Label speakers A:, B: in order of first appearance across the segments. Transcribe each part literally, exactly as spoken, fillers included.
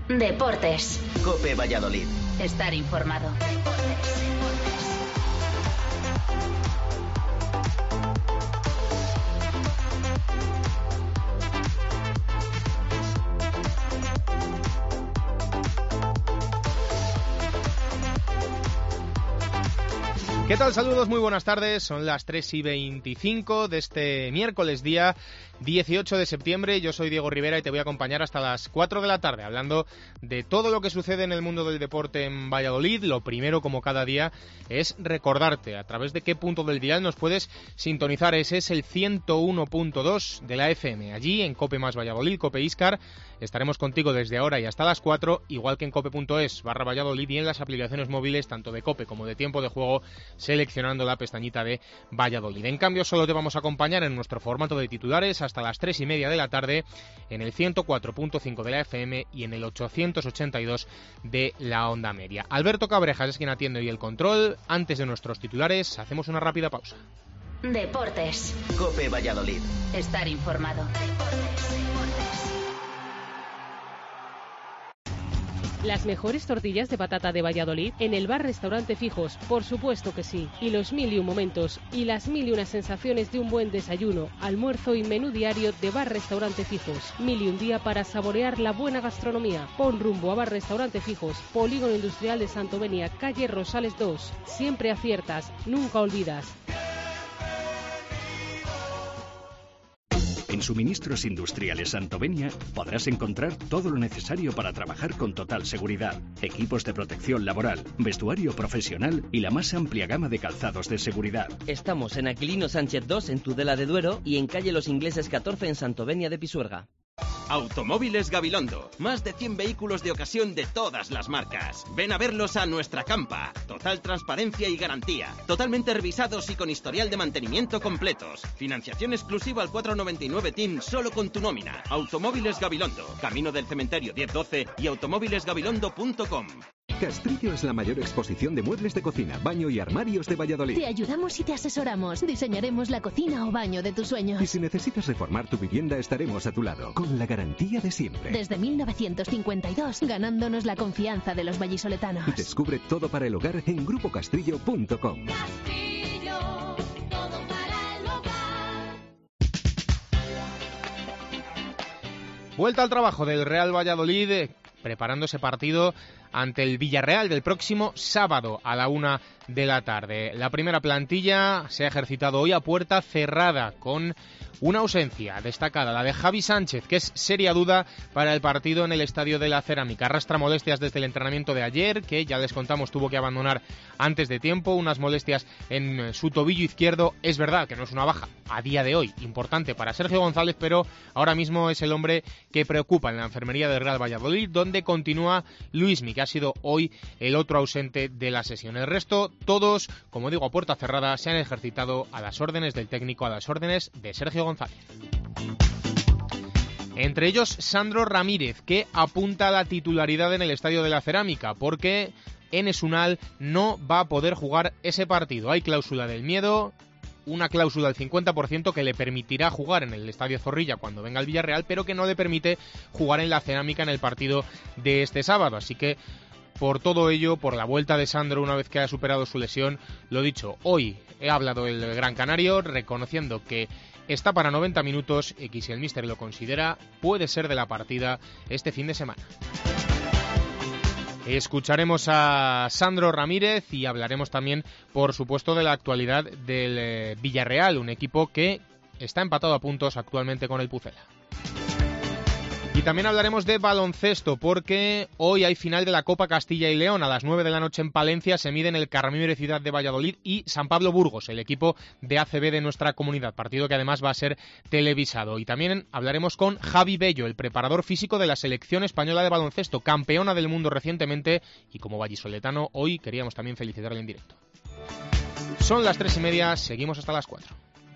A: Deportes.
B: COPE Valladolid.
A: Estar informado.
C: ¿Qué tal? Saludos, muy buenas tardes. Son las tres y veinticinco de este miércoles día dieciocho de septiembre. Yo soy Diego Rivera y te voy a acompañar hasta las cuatro de la tarde hablando de todo lo que sucede en el mundo del deporte en Valladolid. Lo primero, como cada día, es recordarte a través de qué punto del dial nos puedes sintonizar. Ese es el ciento uno punto dos de la F M. Allí, en COPE más Valladolid, COPE Iscar, estaremos contigo desde ahora y hasta las cuatro, igual que en cope.es barra Valladolid y en las aplicaciones móviles tanto de COPE como de Tiempo de Juego, seleccionando la pestañita de Valladolid. En cambio, solo te vamos a acompañar en nuestro formato de titulares hasta las tres y media de la tarde en el ciento cuatro punto cinco de la F M y en el ochocientos ochenta y dos de la onda media. Alberto Cabrejas es quien atiende hoy el control. Antes de nuestros titulares, hacemos una rápida pausa.
A: Deportes.
B: COPE Valladolid.
A: Estar informado.
D: Las mejores tortillas de patata de Valladolid en el bar Restaurante Fijos, por supuesto que sí. Y los mil y un momentos y las mil y unas sensaciones de un buen desayuno, almuerzo y menú diario de bar Restaurante Fijos. Mil y un día para saborear la buena gastronomía. Pon rumbo a bar Restaurante Fijos, Polígono Industrial de Santovenia, calle Rosales dos. Siempre aciertas, nunca olvidas.
E: En Suministros Industriales Santovenia podrás encontrar todo lo necesario para trabajar con total seguridad. Equipos de protección laboral, vestuario profesional y la más amplia gama de calzados de seguridad.
F: Estamos en Aquilino Sánchez dos en Tudela de Duero y en calle Los Ingleses catorce en Santovenia de Pisuerga.
G: Automóviles Gabilondo. Más de cien vehículos de ocasión de todas las marcas. Ven a verlos a nuestra campa. Total transparencia y garantía. Totalmente revisados y con historial de mantenimiento completos. Financiación exclusiva al cuatro noventa y nueve T I N solo con tu nómina. Automóviles Gabilondo. Camino del Cementerio diez doce y automóviles gabilondo punto com.
H: Castrillo es la mayor exposición de muebles de cocina, baño y armarios de Valladolid.
I: Te ayudamos y te asesoramos. Diseñaremos la cocina o baño de tus sueños.
H: Y si necesitas reformar tu vivienda, estaremos a tu lado, con la garantía de siempre.
I: Desde mil novecientos cincuenta y dos, ganándonos la confianza de los vallisoletanos.
H: Descubre todo para el hogar en grupo castrillo punto com.
I: Castrillo, todo para el hogar.
C: Vuelta al trabajo del Real Valladolid, preparando ese partido ante el Villarreal del próximo sábado a la una de la tarde. La primera plantilla se ha ejercitado hoy a puerta cerrada con una ausencia destacada, la de Javi Sánchez, que es seria duda para el partido en el Estadio de la Cerámica. Arrastra molestias desde el entrenamiento de ayer, que ya les contamos tuvo que abandonar antes de tiempo, unas molestias en su tobillo izquierdo. Es verdad que no es una baja a día de hoy importante para Sergio González, pero ahora mismo es el hombre que preocupa en la enfermería del Real Valladolid, donde continúa Luismi, que ha sido hoy el otro ausente de la sesión. El resto, todos, como digo, a puerta cerrada, se han ejercitado a las órdenes del técnico, a las órdenes de Sergio González. Entre ellos, Sandro Ramírez, que apunta a la titularidad en el Estadio de la Cerámica, porque Enes Unal no va a poder jugar ese partido. Hay cláusula del miedo, una cláusula del cincuenta por ciento que le permitirá jugar en el Estadio Zorrilla cuando venga el Villarreal, pero que no le permite jugar en la Cerámica en el partido de este sábado. Así que, por todo ello, por la vuelta de Sandro una vez que ha superado su lesión, lo dicho, hoy he hablado el Gran Canario reconociendo que está para noventa minutos y que si el míster lo considera puede ser de la partida este fin de semana. Escucharemos a Sandro Ramírez y hablaremos también, por supuesto, de la actualidad del Villarreal, un equipo que está empatado a puntos actualmente con el Pucela. Y también hablaremos de baloncesto, porque hoy hay final de la Copa Castilla y León. A las nueve de la noche en Palencia se miden el Carmimere Ciudad de Valladolid y San Pablo Burgos, el equipo de A C B de nuestra comunidad, partido que además va a ser televisado. Y también hablaremos con Javi Bello, el preparador físico de la selección española de baloncesto, campeona del mundo recientemente, y como vallisoletano hoy queríamos también felicitarle en directo. Son las tres y media, seguimos hasta las cuatro.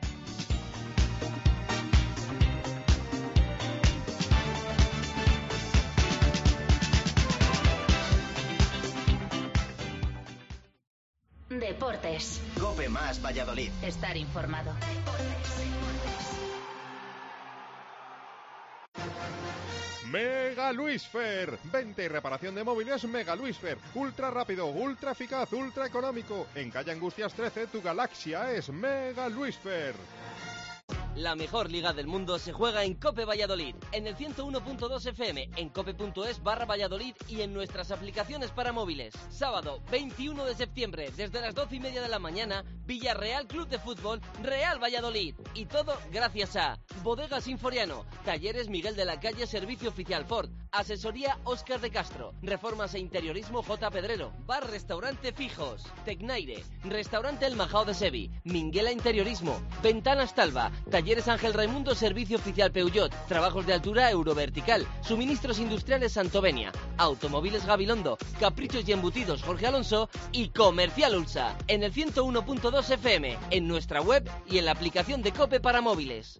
A: Deportes.
B: COPE más Valladolid.
A: Estar informado.
J: Mega Mega Luisfer. Venta y reparación de móviles Mega Luisfer. Ultra rápido, ultra eficaz, ultra económico. En calle Angustias trece, tu galaxia es Mega Luisfer.
F: La mejor liga del mundo se juega en COPE Valladolid, en el ciento uno punto dos F M, en cope.es barra Valladolid y en nuestras aplicaciones para móviles. Sábado veintiuno de septiembre, desde las doce y media de la mañana, Villarreal Club de Fútbol, Real Valladolid. Y todo gracias a Bodegas Sinforiano, Talleres Miguel de la Calle, Servicio Oficial Ford, Asesoría Óscar de Castro, Reformas e Interiorismo J. Pedrero, Bar Restaurante Fijos, Tecnaire, Restaurante El Majao de Sevi, Minguela Interiorismo, Ventanas Talva, Talleres Ángel Raimundo, Servicio Oficial Peugeot, Trabajos de Altura Eurovertical, Suministros Industriales Santovenia, Automóviles Gabilondo, Caprichos y Embutidos Jorge Alonso y Comercial Ulsa, en el ciento uno punto dos F M, en nuestra web y en la aplicación de COPE para móviles.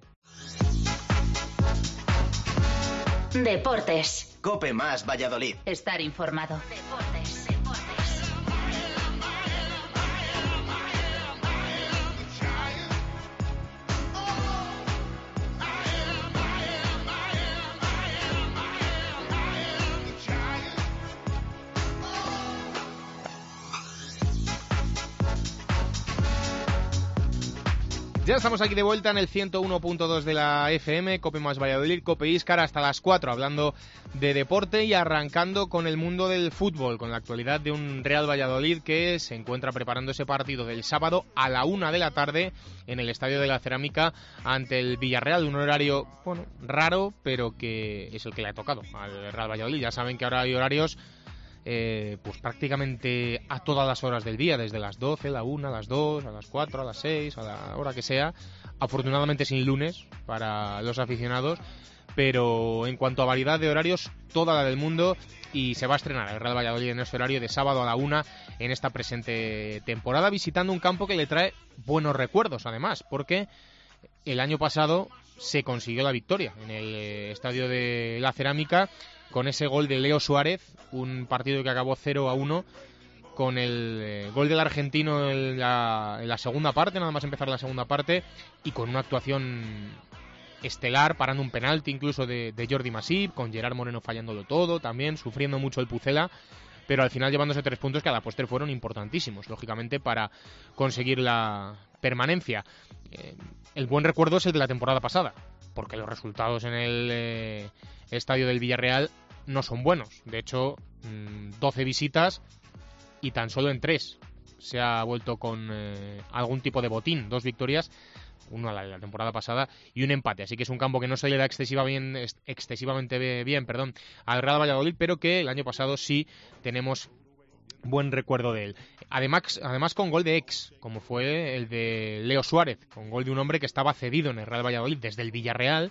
A: Deportes.
B: COPE más Valladolid.
A: Estar informado. Deportes.
C: Ya estamos aquí de vuelta en el ciento uno punto dos de la F M, COPE más Valladolid, COPE Íscar hasta las cuatro, hablando de deporte y arrancando con el mundo del fútbol, con la actualidad de un Real Valladolid que se encuentra preparando ese partido del sábado a la una de la tarde en el Estadio de la Cerámica ante el Villarreal, un horario, bueno, raro, pero que es el que le ha tocado al Real Valladolid. Ya saben que ahora hay horarios Eh, pues prácticamente a todas las horas del día, desde las doce, la una, a las dos, a las cuatro, a las seis, a la hora que sea, afortunadamente sin lunes para los aficionados, pero en cuanto a variedad de horarios, toda la del mundo, y se va a estrenar el Real Valladolid en este horario de sábado a la una en esta presente temporada, visitando un campo que le trae buenos recuerdos además, porque el año pasado se consiguió la victoria en el Estadio de la Cerámica con ese gol de Leo Suárez, un partido que acabó cero a uno, con el eh, gol del argentino en la, en la segunda parte, nada más empezar la segunda parte, y con una actuación estelar, parando un penalti incluso de, de Jordi Masip, con Gerard Moreno fallándolo todo, también sufriendo mucho el Pucela, pero al final llevándose tres puntos que a la postre fueron importantísimos, lógicamente, para conseguir la permanencia. Eh, el buen recuerdo es el de la temporada pasada, porque los resultados en el eh, estadio del Villarreal no son buenos. De hecho, doce visitas y tan solo en tres se ha vuelto con eh, algún tipo de botín. Dos victorias, una la de la temporada pasada y un empate. Así que es un campo que no se le da excesiva bien, excesivamente bien perdón, al Real Valladolid, pero que el año pasado sí tenemos buen recuerdo de él. Además, además con gol de ex, como fue el de Leo Suárez, con gol de un hombre que estaba cedido en el Real Valladolid desde el Villarreal.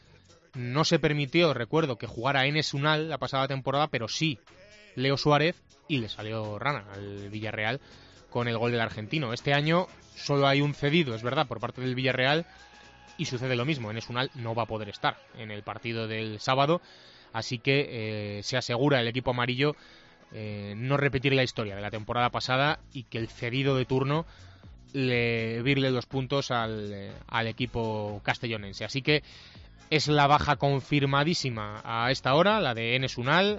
C: No se permitió, recuerdo, que jugara Enes Unal la pasada temporada, pero sí Leo Suárez, y le salió rana al Villarreal con el gol del argentino. Este año solo hay un cedido, es verdad, por parte del Villarreal, y sucede lo mismo. Enes Unal no va a poder estar en el partido del sábado, así que eh, se asegura el equipo amarillo eh, no repetir la historia de la temporada pasada y que el cedido de turno le virle los puntos al, eh, al equipo castellonense. Así que es la baja confirmadísima a esta hora, la de Enes Unal,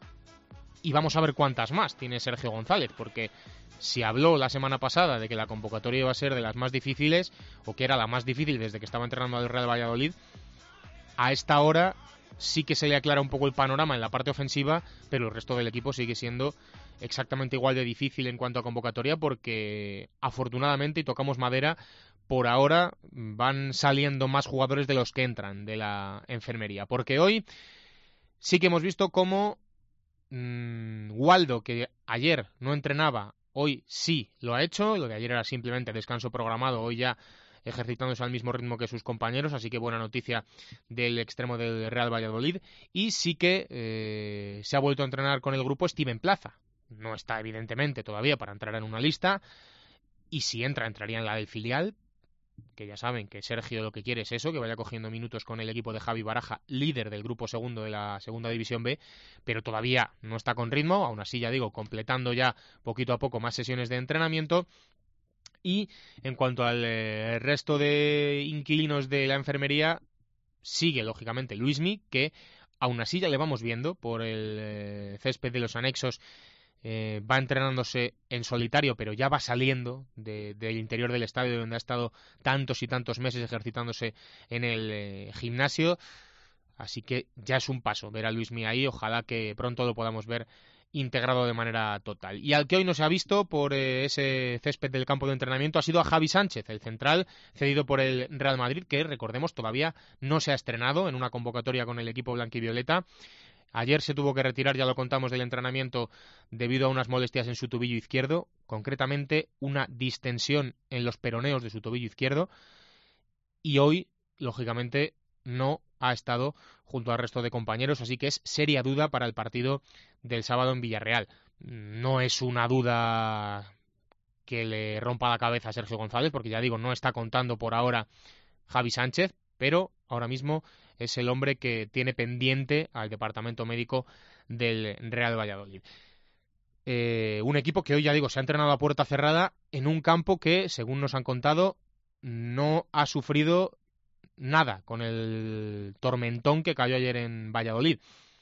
C: y vamos a ver cuántas más tiene Sergio González, porque si habló la semana pasada de que la convocatoria iba a ser de las más difíciles, o que era la más difícil desde que estaba entrenando al Real Valladolid, a esta hora sí que se le aclara un poco el panorama en la parte ofensiva, pero el resto del equipo sigue siendo exactamente igual de difícil en cuanto a convocatoria, porque afortunadamente, y tocamos madera, por ahora van saliendo más jugadores de los que entran de la enfermería, porque hoy sí que hemos visto cómo mmm, Waldo, que ayer no entrenaba, hoy sí lo ha hecho. Lo de ayer era simplemente descanso programado, hoy ya ejercitándose al mismo ritmo que sus compañeros, así que buena noticia del extremo del Real Valladolid. Y sí que eh, se ha vuelto a entrenar con el grupo Steven Plaza. No está evidentemente todavía para entrar en una lista, y si entra, entraría en la del filial, que ya saben que Sergio lo que quiere es eso, que vaya cogiendo minutos con el equipo de Javi Baraja, líder del grupo segundo de la segunda división B, pero todavía no está con ritmo, aún así ya digo, completando ya poquito a poco más sesiones de entrenamiento. Y en cuanto al eh, resto de inquilinos de la enfermería, sigue lógicamente Luismi, que Aún así ya le vamos viendo por el eh, césped de los anexos. Eh, va entrenándose en solitario, pero ya va saliendo de, del interior del estadio, donde ha estado tantos y tantos meses ejercitándose en el eh, gimnasio. Así que ya es un paso ver a Luismi ahí. Ojalá que pronto lo podamos ver integrado de manera total. Y al que hoy no se ha visto por eh, ese césped del campo de entrenamiento ha sido a Javi Sánchez, el central cedido por el Real Madrid, que recordemos todavía no se ha estrenado en una convocatoria con el equipo blanquivioleta. Ayer se tuvo que retirar, ya lo contamos, del entrenamiento debido a unas molestias en su tobillo izquierdo, concretamente una distensión en los peroneos de su tobillo izquierdo, y hoy, lógicamente, no ha estado junto al resto de compañeros, así que es seria duda para el partido del sábado en Villarreal. No es una duda que le rompa la cabeza a Sergio González, porque ya digo, no está contando por ahora Javi Sánchez, pero ahora mismo es el hombre que tiene pendiente al departamento médico del Real Valladolid. Eh, un equipo que hoy, ya digo, se ha entrenado a puerta cerrada en un campo que, según nos han contado, no ha sufrido nada con el tormentón que cayó ayer en Valladolid.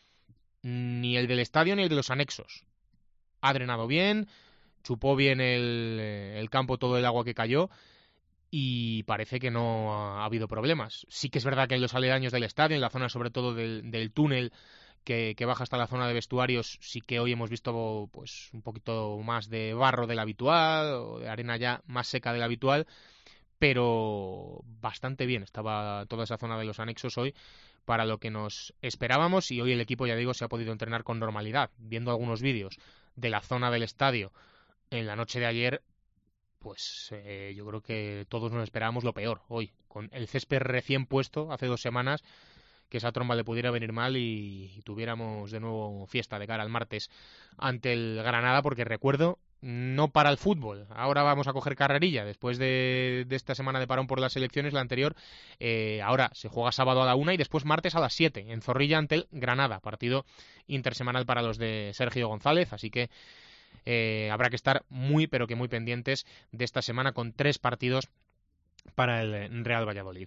C: Ni el del estadio ni el de los anexos. Ha drenado bien, chupó bien el, el campo todo el agua que cayó, y parece que no ha habido problemas. Sí que es verdad que en los aledaños del estadio, en la zona sobre todo del, del túnel que, que baja hasta la zona de vestuarios, sí que hoy hemos visto pues un poquito más de barro del habitual, o de arena ya más seca del habitual, pero bastante bien estaba toda esa zona de los anexos hoy para lo que nos esperábamos, y hoy el equipo, ya digo, se ha podido entrenar con normalidad. Viendo algunos vídeos de la zona del estadio en la noche de ayer, pues eh, yo creo que todos nos esperábamos lo peor hoy, con el césped recién puesto hace dos semanas, que esa tromba le pudiera venir mal y, y tuviéramos de nuevo fiesta de cara al martes ante el Granada, porque recuerdo, no para el fútbol, ahora vamos a coger carrerilla después de, de esta semana de parón por las elecciones, la anterior, eh, ahora se juega sábado a la una y después martes a las siete en Zorrilla ante el Granada, partido intersemanal para los de Sergio González, así que Eh, habrá que estar muy, pero que muy pendientes de esta semana con tres partidos para el Real Valladolid.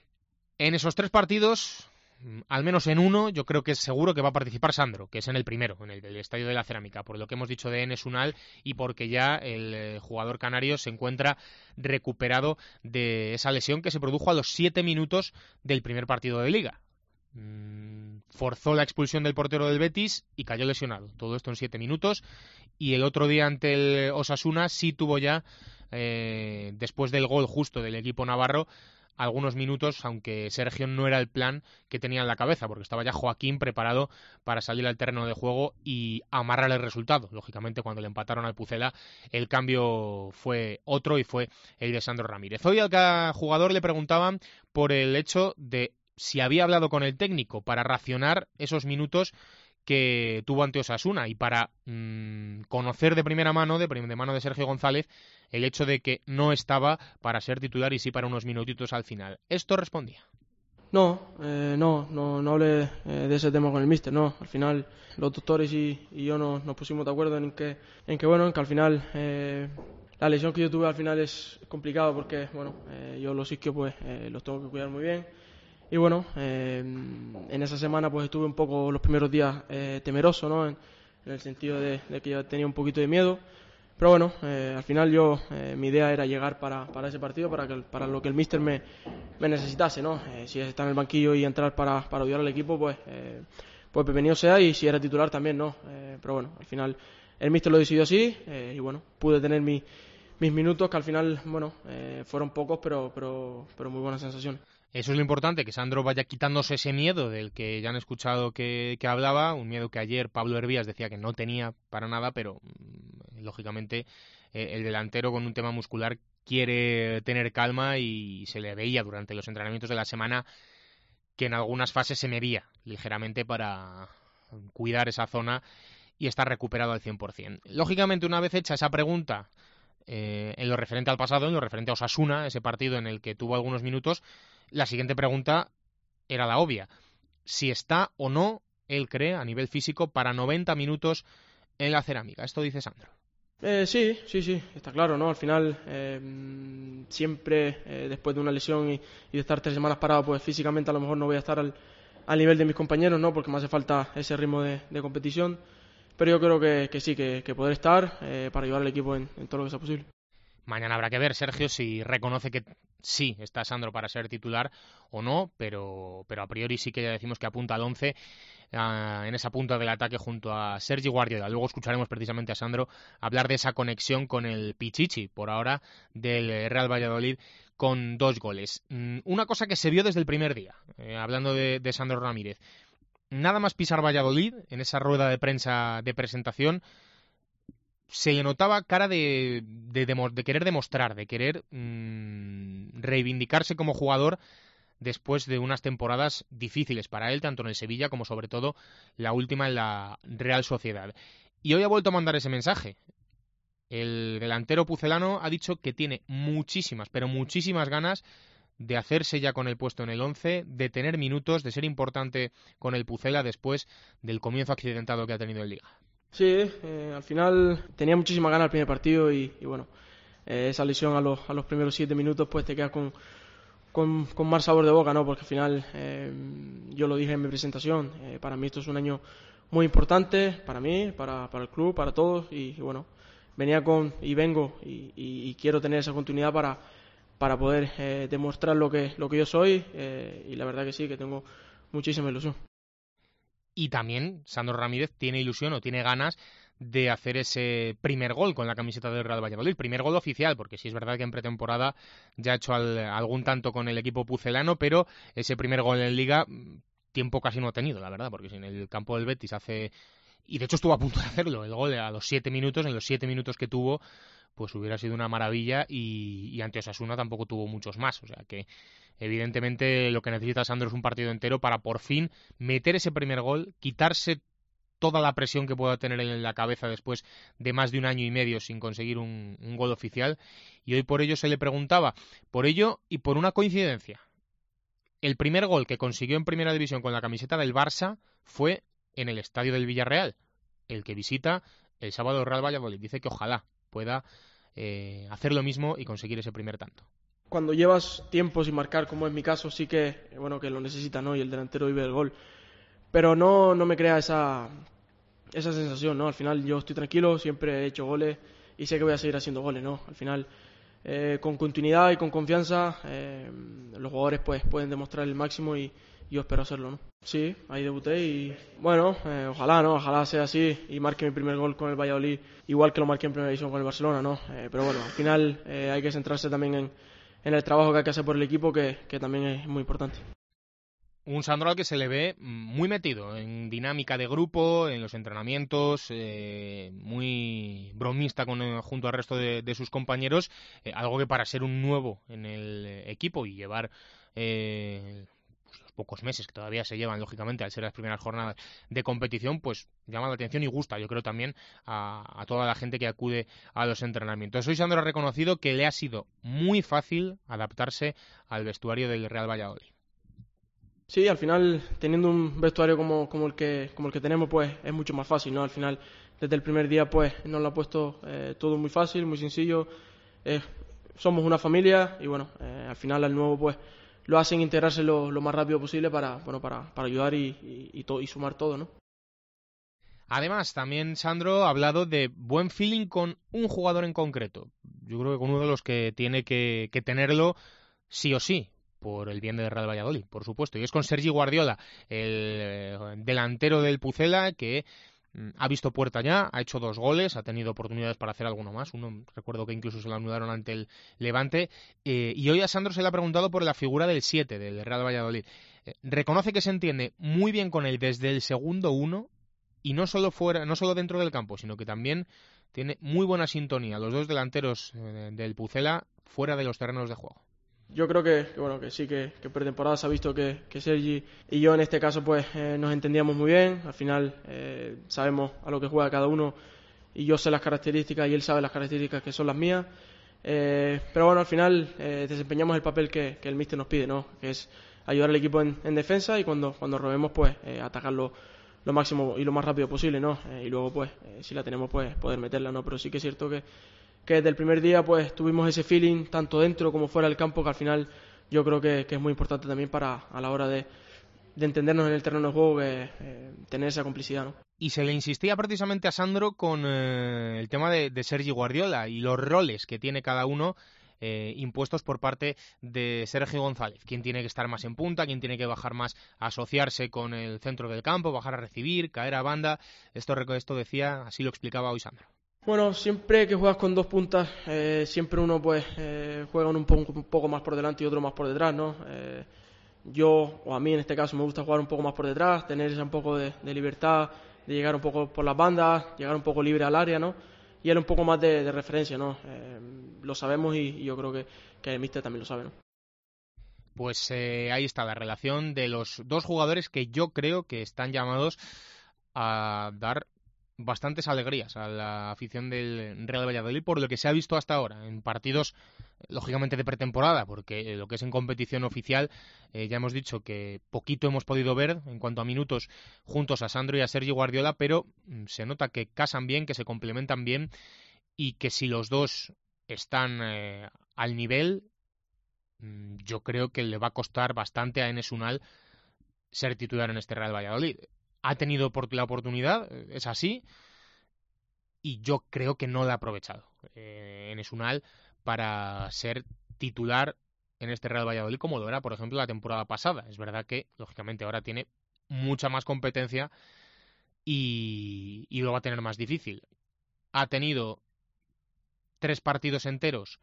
C: En esos tres partidos, al menos en uno, yo creo que es seguro que va a participar Sandro, que es en el primero, en el del Estadio de la Cerámica, por lo que hemos dicho de Enes Unal y porque ya el eh, jugador canario se encuentra recuperado de esa lesión que se produjo a los siete minutos del primer partido de Liga. Mm, forzó la expulsión del portero del Betis y cayó lesionado. Todo esto en siete minutos. Y el otro día ante el Osasuna sí tuvo ya, eh, después del gol justo del equipo navarro, algunos minutos, aunque Sergio no era el plan que tenía en la cabeza, porque estaba ya Joaquín preparado para salir al terreno de juego y amarrar el resultado. Lógicamente, cuando le empataron al Pucela, el cambio fue otro y fue el de Sandro Ramírez. Hoy al jugador le preguntaban por el hecho de si había hablado con el técnico para racionar esos minutos que tuvo ante Osasuna y para mmm, conocer de primera mano, de, de mano de Sergio González, el hecho de que no estaba para ser titular y sí para unos minutitos al final. Esto respondía.
K: No, eh, no, no, no hablé eh, de ese tema con el míster, no. Al final los doctores y, y yo nos, nos pusimos de acuerdo en que, en que bueno, en que al final eh, la lesión que yo tuve al final es complicado porque, bueno, eh, yo los isquios pues eh, los tengo que cuidar muy bien. Y bueno, eh, en esa semana pues estuve un poco los primeros días eh, temeroso, ¿no? En, en el sentido de, de que yo tenía un poquito de miedo. Pero bueno, eh, al final yo, eh, mi idea era llegar para, para ese partido, para, que, para lo que el míster me, me necesitase, ¿no? Eh, si es estar en el banquillo y entrar para, para ayudar al equipo, pues, eh, pues bienvenido sea, y si era titular también, ¿no? Eh, pero bueno, al final el míster lo decidió así, eh, y bueno, pude tener mi, mis minutos, que al final, bueno, eh, fueron pocos, pero, pero, pero muy buenas sensaciones.
C: Eso es lo importante, que Sandro vaya quitándose ese miedo del que ya han escuchado que, que hablaba, un miedo que ayer Pablo Hervías decía que no tenía para nada, pero lógicamente eh, el delantero con un tema muscular quiere tener calma y se le veía durante los entrenamientos de la semana que en algunas fases se medía ligeramente para cuidar esa zona y estar recuperado al cien por ciento. Lógicamente, una vez hecha esa pregunta eh, en lo referente al pasado, en lo referente a Osasuna, ese partido en el que tuvo algunos minutos, la siguiente pregunta era la obvia. Si está o no, él cree, a nivel físico, para noventa minutos en la Cerámica. Esto dice Sandro.
K: Eh, sí, sí, sí, está claro, ¿no? Al final, eh, siempre eh, después de una lesión y, y de estar tres semanas parado, pues físicamente a lo mejor no voy a estar al, al nivel de mis compañeros, ¿no? Porque me hace falta ese ritmo de, de competición, pero yo creo que, que sí, que, que poder estar eh, para ayudar al equipo en, en todo lo que sea posible.
C: Mañana habrá que ver, Sergio, si reconoce que sí está Sandro para ser titular o no, pero, pero a priori sí que ya decimos que apunta al once uh, en esa punta del ataque junto a Sergi Guardiola. Luego escucharemos precisamente a Sandro hablar de esa conexión con el Pichichi, por ahora, del Real Valladolid, con dos goles. Mm, una cosa que se vio desde el primer día, eh, hablando de, de Sandro Ramírez. Nada más pisar Valladolid, en esa rueda de prensa de presentación, se le notaba cara de, de, de, de querer demostrar, de querer mmm, reivindicarse como jugador después de unas temporadas difíciles para él, tanto en el Sevilla como sobre todo la última en la Real Sociedad. Y hoy ha vuelto a mandar ese mensaje. El delantero pucelano ha dicho que tiene muchísimas, pero muchísimas ganas de hacerse ya con el puesto en el once, de tener minutos, de ser importante con el Pucela después del comienzo accidentado que ha tenido en Liga.
K: Sí, eh, al final tenía muchísimas ganas el primer partido y, y bueno, eh, esa lesión a los, a los primeros siete minutos pues te quedas con, con, con más sabor de boca, ¿no? Porque al final, eh, yo lo dije en mi presentación, eh, para mí esto es un año muy importante, para mí, para, para el club, para todos y, y bueno, venía con y vengo y, y, y quiero tener esa continuidad para, para poder eh, demostrar lo que, lo que yo soy eh, y la verdad que sí, que tengo muchísima ilusión.
C: Y también Sandro Ramírez tiene ilusión o tiene ganas de hacer ese primer gol con la camiseta del Real Valladolid, primer gol oficial, porque sí es verdad que en pretemporada ya ha hecho al, algún tanto con el equipo pucelano, pero ese primer gol en Liga tiempo casi no ha tenido, la verdad, porque si en el campo del Betis hace... Y de hecho estuvo a punto de hacerlo, el gol a los siete minutos, en los siete minutos que tuvo, pues hubiera sido una maravilla y, y ante Osasuna tampoco tuvo muchos más, o sea que evidentemente lo que necesita Sandro es un partido entero para por fin meter ese primer gol, quitarse toda la presión que pueda tener en la cabeza después de más de un año y medio sin conseguir un, un gol oficial. Y hoy por ello se le preguntaba, por ello y por una coincidencia. El primer gol que consiguió en Primera División con la camiseta del Barça fue en el estadio del Villarreal, el que visita el sábado el Real Valladolid. Dice que ojalá pueda eh, hacer lo mismo y conseguir ese primer tanto.
K: Cuando llevas tiempo sin marcar, como en mi caso, sí que bueno que lo necesita, ¿no? Y el delantero vive del gol. Pero no, no me crea esa, esa sensación, ¿no? Al final yo estoy tranquilo, siempre he hecho goles y sé que voy a seguir haciendo goles, ¿no? Al final, eh, con continuidad y con confianza, eh, los jugadores pues pueden demostrar el máximo y yo espero hacerlo, ¿no? Sí, ahí debuté y bueno, eh, ojalá, ¿no? Ojalá sea así y marque mi primer gol con el Valladolid, igual que lo marqué en Primera División con el Barcelona, ¿no? Eh, pero bueno, al final eh, hay que centrarse también en, en el trabajo que hay que hacer por el equipo, que, que también es muy importante.
C: Un Sandro al que se le ve muy metido en dinámica de grupo, en los entrenamientos, eh, muy bromista con, junto al resto de, de sus compañeros, eh, algo que para ser un nuevo en el equipo y llevar eh, pues los pocos meses que todavía se llevan, lógicamente, al ser las primeras jornadas de competición, pues llama la atención y gusta, yo creo también, a, a toda la gente que acude a los entrenamientos. Hoy Sandro ha reconocido que le ha sido muy fácil adaptarse al vestuario del Real Valladolid.
K: Sí, al final, teniendo un vestuario como, como, el que, como el que tenemos, pues es mucho más fácil, ¿no? Al final, desde el primer día, pues nos lo ha puesto eh, todo muy fácil, muy sencillo. Eh, somos una familia y, bueno, eh, al final al nuevo, pues lo hacen integrarse lo, lo más rápido posible para, bueno, para, para ayudar y, y, y, to- y sumar todo, ¿no?
C: Además, también Sandro ha hablado de buen feeling con un jugador en concreto. Yo creo que con uno de los que tiene que, que tenerlo sí o sí, por el bien del Real Valladolid, por supuesto. Y es con Sergi Guardiola, el delantero del Pucela, que ha visto puerta ya, ha hecho dos goles, ha tenido oportunidades para hacer alguno más. Uno, recuerdo que incluso se lo anularon ante el Levante. Eh, y hoy a Sandro se le ha preguntado por la figura del siete, del Real Valladolid. Eh, reconoce que se entiende muy bien con él desde el segundo uno, y no solo fuera, no solo dentro del campo, sino que también tiene muy buena sintonía los dos delanteros eh, del Pucela fuera de los terrenos de juego.
K: Yo creo que, que bueno que sí, que, que pretemporada se ha visto que, que Sergi y yo en este caso pues eh, nos entendíamos muy bien. Al final eh, sabemos a lo que juega cada uno y yo sé las características y él sabe las características que son las mías. Eh, pero bueno, al final eh, desempeñamos el papel que, que el míster nos pide, ¿no? Que es ayudar al equipo en, en defensa y cuando, cuando robemos pues eh, atacarlo lo máximo y lo más rápido posible, ¿no? Eh, y luego pues eh, si la tenemos pues poder meterla, ¿no? Pero sí que es cierto que que desde el primer día pues tuvimos ese feeling tanto dentro como fuera del campo, que al final yo creo que, que es muy importante también para a la hora de, de entendernos en el terreno de juego, que eh, tener esa complicidad, ¿no?
C: Y se le insistía precisamente a Sandro con eh, el tema de, de Sergi Guardiola y los roles que tiene cada uno eh, impuestos por parte de Sergio González. Quién tiene que estar más en punta, quién tiene que bajar más a asociarse con el centro del campo, bajar a recibir, caer a banda. Esto, esto decía, así lo explicaba hoy Sandro.
K: Bueno, siempre que juegas con dos puntas, eh, siempre uno pues eh, juega un poco, un poco más por delante y otro más por detrás, ¿no? Eh, yo, o a mí en este caso, me gusta jugar un poco más por detrás, tener esa un poco de, de libertad, de llegar un poco por las bandas, llegar un poco libre al área, ¿no? Y él un poco más de, de referencia, ¿no? Eh, lo sabemos y, y yo creo que, que el míster también lo sabe, ¿no?
C: Pues eh, ahí está la relación de los dos jugadores que yo creo que están llamados a dar bastantes alegrías a la afición del Real Valladolid por lo que se ha visto hasta ahora en partidos lógicamente de pretemporada, porque lo que es en competición oficial eh, ya hemos dicho que poquito hemos podido ver en cuanto a minutos juntos a Sandro y a Sergi Guardiola, pero mm, se nota que casan bien, que se complementan bien y que si los dos están eh, al nivel, mm, yo creo que le va a costar bastante a Enes Unal ser titular en este Real Valladolid. Ha tenido la oportunidad, es así, y yo creo que no la ha aprovechado eh, Enes Unal para ser titular en este Real Valladolid como lo era, por ejemplo, la temporada pasada. Es verdad que, lógicamente, ahora tiene mucha más competencia y, y lo va a tener más difícil. Ha tenido tres partidos enteros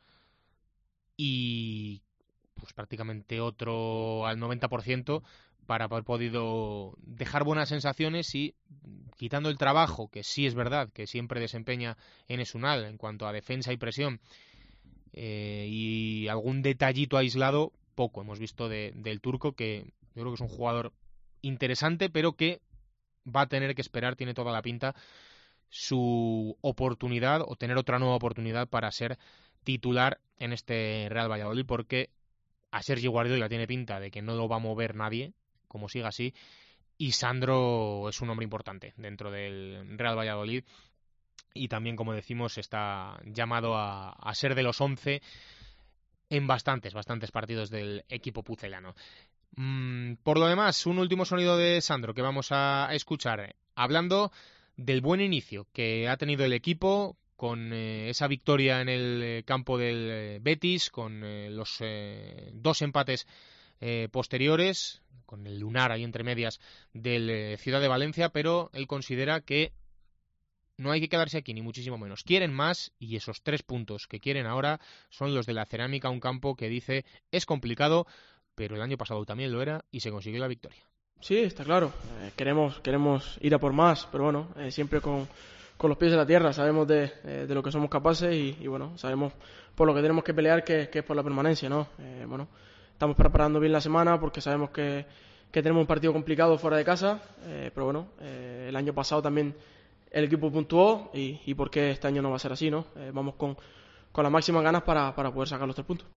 C: y pues prácticamente otro al noventa por ciento para haber podido dejar buenas sensaciones y quitando el trabajo, que sí es verdad que siempre desempeña Enes Unal en cuanto a defensa y presión eh, y algún detallito aislado, poco hemos visto de, del turco, que yo creo que es un jugador interesante, pero que va a tener que esperar, tiene toda la pinta, su oportunidad o tener otra nueva oportunidad para ser titular en este Real Valladolid, porque a Sergi Guardiola tiene pinta de que no lo va a mover nadie, como siga así, y Sandro es un hombre importante dentro del Real Valladolid y también, como decimos, está llamado a, a ser de los once en bastantes, bastantes partidos del equipo pucelano. Mm, por lo demás, un último sonido de Sandro que vamos a escuchar, hablando del buen inicio que ha tenido el equipo con eh, esa victoria en el eh, campo del eh, Betis, con eh, los eh, dos empates eh, posteriores, con el lunar ahí entre medias del eh, Ciudad de Valencia, pero él considera que no hay que quedarse aquí, ni muchísimo menos. Quieren más y esos tres puntos que quieren ahora son los de la Cerámica, un campo que dice es complicado, pero el año pasado también lo era y se consiguió la victoria.
K: Sí, está claro. Eh, queremos, queremos ir a por más, pero bueno, eh, siempre con, con los pies en la tierra. Sabemos de, eh, de lo que somos capaces y, y bueno, sabemos por lo que tenemos que pelear, que, que es por la permanencia, ¿no? Eh, bueno, estamos preparando bien la semana porque sabemos que, que tenemos un partido complicado fuera de casa, eh, pero bueno, eh, el año pasado también el equipo puntuó y, y por qué este año no va a ser así, ¿no? Eh, vamos con, con las máximas ganas para, para poder sacar los tres puntos.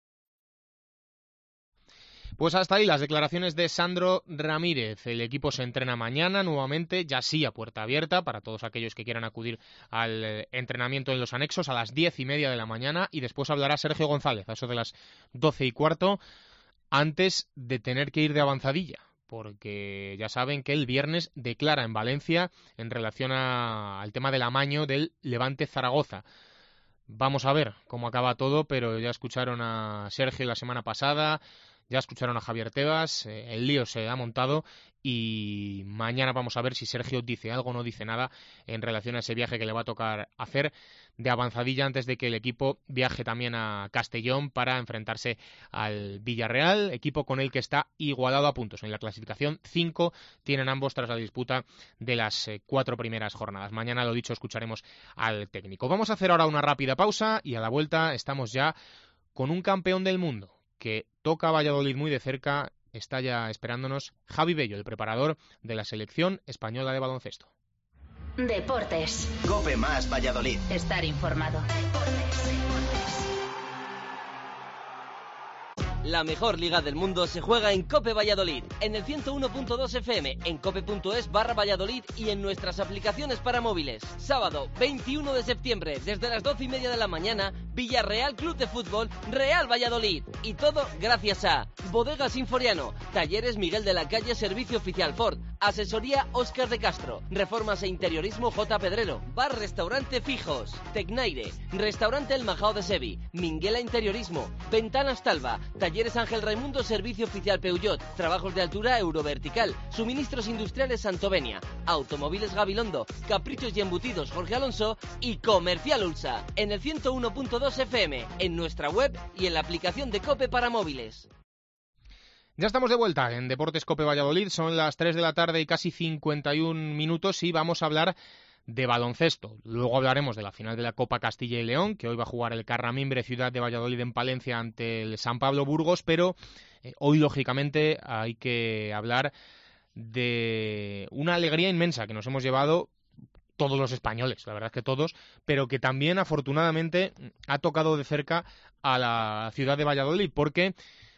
C: Pues hasta ahí las declaraciones de Sandro Ramírez. El equipo se entrena mañana nuevamente, ya sí a puerta abierta, para todos aquellos que quieran acudir al entrenamiento en los anexos a las diez y media de la mañana, y después hablará Sergio González a eso de las doce y cuarto, antes de tener que ir de avanzadilla, porque ya saben que el viernes declara en Valencia en relación a, al tema del amaño del Levante Zaragoza. Vamos a ver cómo acaba todo, pero ya escucharon a Sergio la semana pasada, ya escucharon a Javier Tebas, eh, el lío se ha montado y mañana vamos a ver si Sergio dice algo o no dice nada en relación a ese viaje que le va a tocar hacer de avanzadilla antes de que el equipo viaje también a Castellón para enfrentarse al Villarreal, equipo con el que está igualado a puntos. En la clasificación cinco tienen ambos tras la disputa de las eh, cuatro primeras jornadas. Mañana, lo dicho, escucharemos al técnico. Vamos a hacer ahora una rápida pausa y a la vuelta estamos ya con un campeón del mundo que toca a Valladolid muy de cerca. Está ya esperándonos Javi Bello, el preparador de la selección española de baloncesto.
A: Deportes.
B: COPE más Valladolid.
A: Estar informado.
F: La mejor liga del mundo se juega en COPE Valladolid, en el ciento uno punto dos F M, en cope.es barra Valladolid y en nuestras aplicaciones para móviles. Sábado veintiuno de septiembre, desde las doce y media de la mañana, Villarreal Club de Fútbol, Real Valladolid. Y todo gracias a Bodegas Inforiano, Talleres Miguel de la Calle, Servicio Oficial Ford, Asesoría Óscar de Castro, Reformas e Interiorismo J. Pedrero, Bar Restaurante Fijos, Tecnaire, Restaurante El Majao de Sevi, Minguela Interiorismo, Ventanas Talva, Talleres Ángel Raimundo, Servicio Oficial Peugeot, Trabajos de Altura Eurovertical, Suministros Industriales Santovenia, Automóviles Gabilondo, Caprichos y Embutidos Jorge Alonso y Comercial Ulsa, en el ciento uno punto dos F M, en nuestra web y en la aplicación de COPE para móviles.
C: Ya estamos de vuelta en Deportes COPE Valladolid, son las tres de la tarde y casi cincuenta y un minutos y vamos a hablar de baloncesto. Luego hablaremos de la final de la Copa Castilla y León, que hoy va a jugar el Carramimbre Ciudad de Valladolid en Palencia ante el San Pablo Burgos, pero eh, hoy lógicamente hay que hablar de una alegría inmensa que nos hemos llevado todos los españoles, la verdad es que todos, pero que también afortunadamente ha tocado de cerca a la ciudad de Valladolid, porque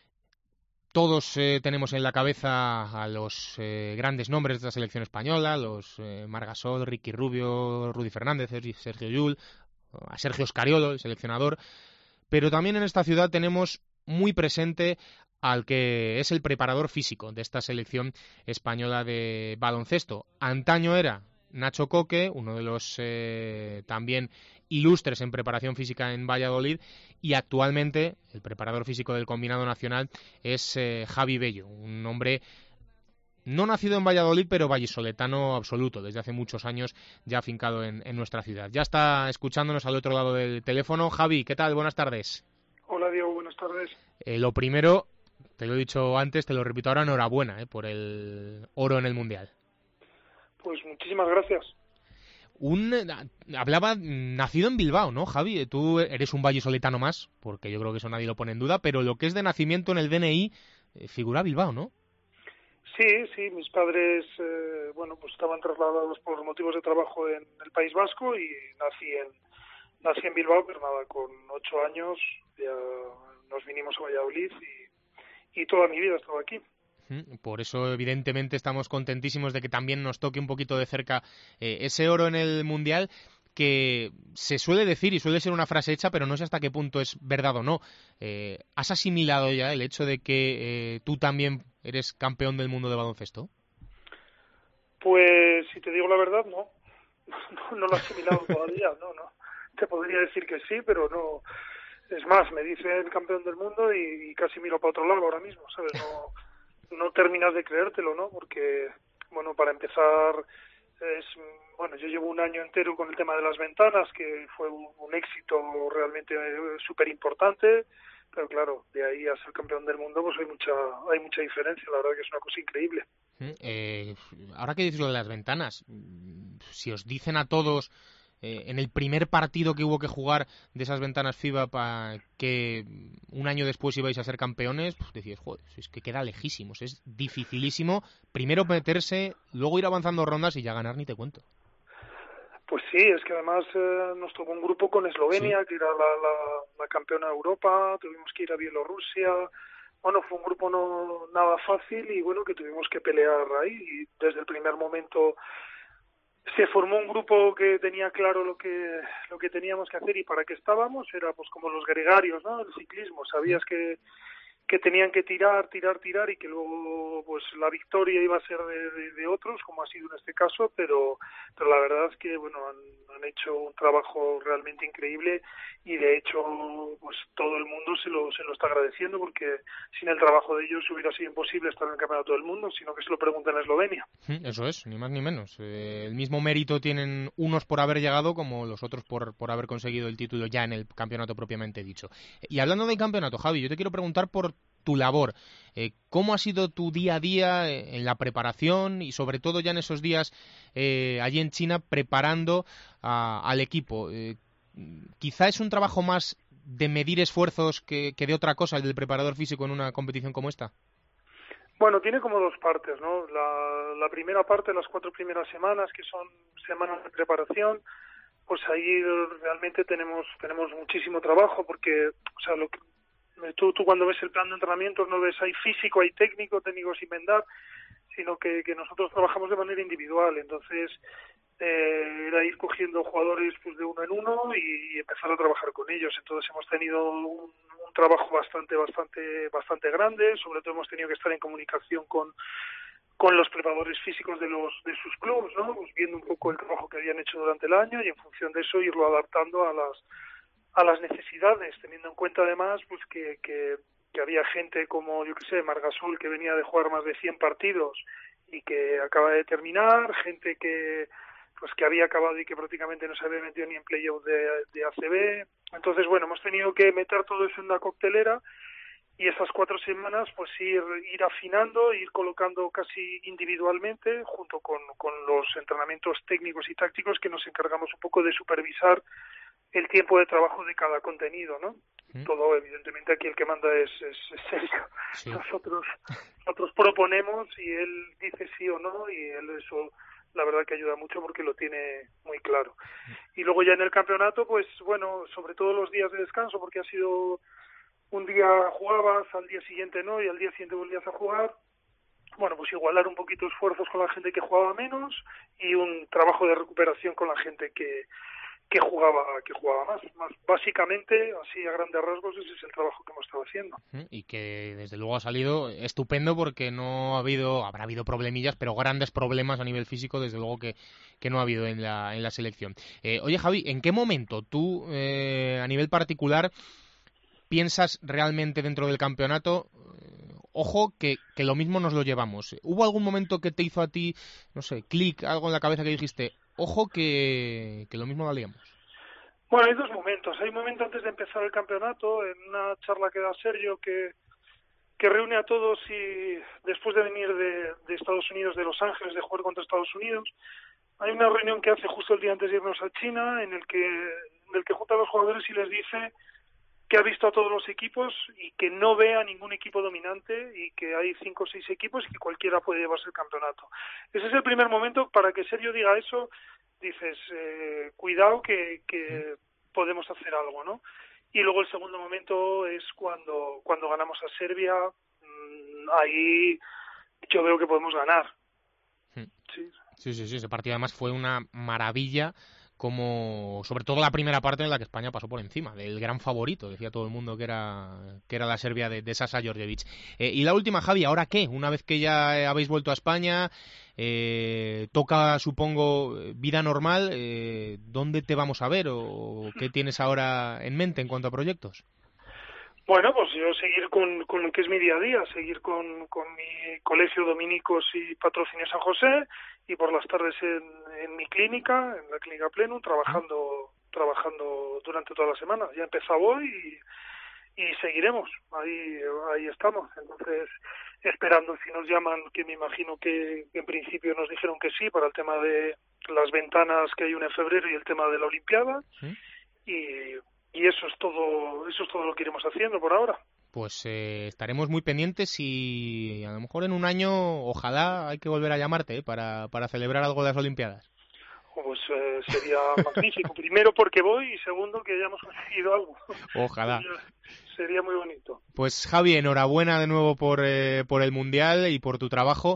C: todos eh, tenemos en la cabeza a los eh, grandes nombres de la selección española, los eh, Margasol, Ricky Rubio, Rudy Fernández, Sergio Llull, a Sergio Scariolo, el seleccionador, pero también en esta ciudad tenemos muy presente al que es el preparador físico de esta selección española de baloncesto. Antaño era Nacho Coque, uno de los eh, también ilustres en preparación física en Valladolid, y actualmente el preparador físico del combinado nacional es eh, Javi Bello, un hombre no nacido en Valladolid, pero vallisoletano absoluto, desde hace muchos años ya afincado en, en nuestra ciudad. Ya está escuchándonos al otro lado del teléfono. Javi, ¿qué tal? Buenas tardes.
L: Hola Diego, buenas tardes.
C: Eh, lo primero, te lo he dicho antes, te lo repito ahora, enhorabuena eh, por el oro en el Mundial.
L: Pues muchísimas gracias.
C: Un hablaba nacido en Bilbao, ¿no, Javi? Tú eres un vallisoletano más, porque yo creo que eso nadie lo pone en duda, pero lo que es de nacimiento en el D N I eh, figura Bilbao, ¿no?
L: Sí, sí, mis padres, eh, bueno, pues estaban trasladados por motivos de trabajo en el País Vasco y nací en nací en Bilbao, pero nada, con ocho años ya nos vinimos a Valladolid y, y toda mi vida he estado aquí.
C: Por eso, evidentemente, estamos contentísimos de que también nos toque un poquito de cerca eh, ese oro en el Mundial, que se suele decir y suele ser una frase hecha, pero no sé hasta qué punto es verdad o no. Eh, ¿Has asimilado ya el hecho de que eh, tú también eres campeón del mundo de baloncesto?
L: Pues, si te digo la verdad, no. No, no lo he asimilado todavía, no, no. Te podría decir que sí, pero no. Es más, me dicen campeón del mundo y, y casi miro para otro lado ahora mismo, ¿sabes? No... no terminas de creértelo, ¿no? Porque, bueno, para empezar, es bueno, yo llevo un año entero con el tema de las ventanas, que fue un, un éxito realmente súper importante, pero claro, de ahí a ser campeón del mundo, pues hay mucha hay mucha diferencia, la verdad que es una cosa increíble.
C: Eh, ahora que dices lo de las ventanas, si os dicen a todos eh, en el primer partido que hubo que jugar de esas ventanas FIBA para que un año después ibais a ser campeones, pues decías, joder, es que queda lejísimos, es dificilísimo primero meterse, luego ir avanzando rondas y ya ganar ni te cuento.
L: Pues sí, es que además eh, nos tocó un grupo con Eslovenia, sí, que era la, la, la campeona de Europa, tuvimos que ir a Bielorrusia, bueno, fue un grupo no nada fácil y bueno, que tuvimos que pelear ahí y desde el primer momento se formó un grupo que tenía claro lo que lo que teníamos que hacer y para qué estábamos. Era pues como los gregarios, ¿no? El ciclismo, sabías que que tenían que tirar, tirar, tirar y que luego pues la victoria iba a ser de, de, de otros, como ha sido en este caso, pero pero la verdad es que bueno han, han hecho un trabajo realmente increíble y de hecho pues todo el mundo se lo se lo está agradeciendo, porque sin el trabajo de ellos hubiera sido imposible estar en el campeonato del mundo, sino que se lo preguntan en Eslovenia.
C: Eso es, ni más ni menos. Eh, el mismo mérito tienen unos por haber llegado como los otros por por haber conseguido el título ya en el campeonato propiamente dicho. Y hablando del campeonato, Javi, yo te quiero preguntar por tu labor. Eh, ¿Cómo ha sido tu día a día en la preparación y sobre todo ya en esos días eh, allí en China preparando a, al equipo? Eh, quizá es un trabajo más de medir esfuerzos que, que de otra cosa el del preparador físico en una competición como esta.
L: Bueno, tiene como dos partes, ¿no? La, la primera parte, las cuatro primeras semanas, que son semanas de preparación, pues ahí realmente tenemos tenemos muchísimo trabajo, porque, o sea, lo que Tú, tú cuando ves el plan de entrenamiento no ves hay físico, hay técnico, técnico sin vendar, sino que, que nosotros trabajamos de manera individual. Entonces eh, era ir cogiendo jugadores pues de uno en uno y, y empezar a trabajar con ellos. Entonces hemos tenido un, un trabajo bastante bastante bastante grande. Sobre todo hemos tenido que estar en comunicación con con los preparadores físicos de los de sus clubes, ¿no? Pues viendo un poco el trabajo que habían hecho durante el año y en función de eso irlo adaptando a las a las necesidades, teniendo en cuenta además pues que, que, que había gente como, yo que sé, Margasol, que venía de jugar más de cien partidos y que acaba de terminar, gente que pues que había acabado y que prácticamente no se había metido ni en playoff de, de A C B. Entonces, bueno, hemos tenido que meter todo eso en la coctelera y esas cuatro semanas pues ir ir afinando, ir colocando casi individualmente junto con, con los entrenamientos técnicos y tácticos, que nos encargamos un poco de supervisar el tiempo de trabajo de cada contenido, ¿no? ¿Mm? Todo, evidentemente, aquí el que manda es, es, es Sergio. Sí. Nosotros, nosotros proponemos y él dice sí o no, y él eso la verdad que ayuda mucho porque lo tiene muy claro. Y luego ya en el campeonato, pues bueno, sobre todo los días de descanso, porque ha sido un día jugabas, al día siguiente no, y al día siguiente volvías a jugar. Bueno, pues igualar un poquito esfuerzos con la gente que jugaba menos y un trabajo de recuperación con la gente que que jugaba que jugaba más. más básicamente, así a grandes rasgos, ese es el trabajo que hemos estado haciendo.
C: Y que desde luego ha salido estupendo, porque no ha habido, habrá habido problemillas, pero grandes problemas a nivel físico desde luego que, que no ha habido en la, en la selección. Eh, oye Javi, ¿en qué momento tú, eh, a nivel particular, piensas realmente dentro del campeonato, eh, ojo, que, que lo mismo nos lo llevamos? ¿Hubo algún momento que te hizo a ti, no sé, clic, algo en la cabeza que dijiste, ojo que, que lo mismo valíamos?
L: Bueno, hay dos momentos. Hay un momento antes de empezar el campeonato, en una charla que da Sergio, que, que reúne a todos y después de venir de, de Estados Unidos, de Los Ángeles, de jugar contra Estados Unidos, hay una reunión que hace justo el día antes de irnos a China, en el que, en el que junta a los jugadores y les dice que ha visto a todos los equipos y que no ve a ningún equipo dominante y que hay cinco o seis equipos y que cualquiera puede llevarse el campeonato. Ese es el primer momento. Para que Sergio diga eso, dices, eh, cuidado que, que podemos hacer algo, ¿no? Y luego el segundo momento es cuando, cuando ganamos a Serbia. Mmm, ahí yo veo que podemos ganar.
C: Sí. sí, sí, sí. Ese partido además fue una maravilla, como sobre todo la primera parte en la que España pasó por encima del gran favorito, decía todo el mundo que era que era la Serbia de, de Sasa Djordjevic. Eh, y la última, Javi, ¿ahora qué? Una vez que ya habéis vuelto a España, eh, toca, supongo, vida normal, eh, ¿dónde te vamos a ver o qué tienes ahora en mente en cuanto a proyectos?
L: Bueno, pues yo seguir con, con lo que es mi día a día, seguir con, con mi colegio Dominicos y Patrocinio San José, y por las tardes en, en mi clínica, en la clínica Plenum, trabajando trabajando durante toda la semana. Ya he empezado hoy y, y seguiremos, ahí ahí estamos. Entonces, esperando si nos llaman, que me imagino que en principio nos dijeron que sí, para el tema de las ventanas que hay una en febrero y el tema de la Olimpiada. ¿Sí? Y... Y eso es todo, eso es todo lo que iremos haciendo por ahora.
C: Pues eh, estaremos muy pendientes y a lo mejor en un año, ojalá, hay que volver a llamarte ¿eh? para, para celebrar algo de las Olimpiadas.
L: Pues eh, sería magnífico. Primero porque voy y segundo que hayamos conseguido algo.
C: Ojalá.
L: Sería, sería muy bonito.
C: Pues Javi, enhorabuena de nuevo por, eh, por el Mundial y por tu trabajo,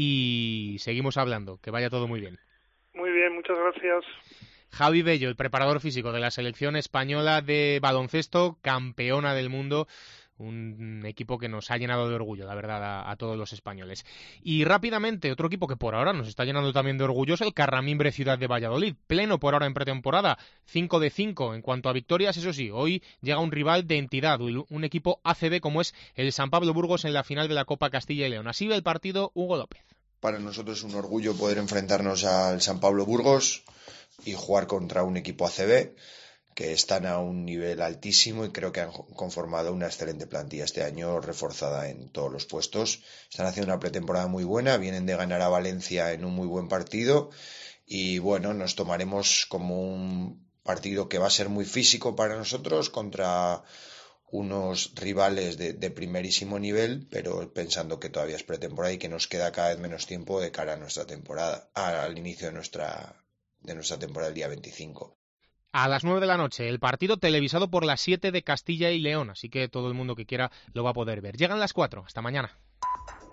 C: y seguimos hablando. Que vaya todo muy bien.
L: Muy bien, muchas gracias.
C: Javi Bello, el preparador físico de la selección española de baloncesto, campeona del mundo, un equipo que nos ha llenado de orgullo, la verdad, a, a todos los españoles. Y rápidamente, otro equipo que por ahora nos está llenando también de orgullo es el Carramimbre Ciudad de Valladolid, pleno por ahora en pretemporada, cinco de cinco en cuanto a victorias. Eso sí, hoy llega un rival de entidad, un equipo A C B como es el San Pablo Burgos en la final de la Copa Castilla y León. Así ve el partido Hugo López.
M: Para nosotros es un orgullo poder enfrentarnos al San Pablo Burgos y jugar contra un equipo A C B que están a un nivel altísimo y creo que han conformado una excelente plantilla este año, reforzada en todos los puestos. Están haciendo una pretemporada muy buena, vienen de ganar a Valencia en un muy buen partido y bueno, nos tomaremos como un partido que va a ser muy físico para nosotros contra unos rivales de, de primerísimo nivel, pero pensando que todavía es pretemporada y que nos queda cada vez menos tiempo de cara a nuestra temporada, al inicio de nuestra de nuestra temporada el día veinticinco.
C: A las nueve de la noche, el partido televisado por las siete de Castilla y León, así que todo el mundo que quiera lo va a poder ver. Llegan las cuatro, hasta mañana.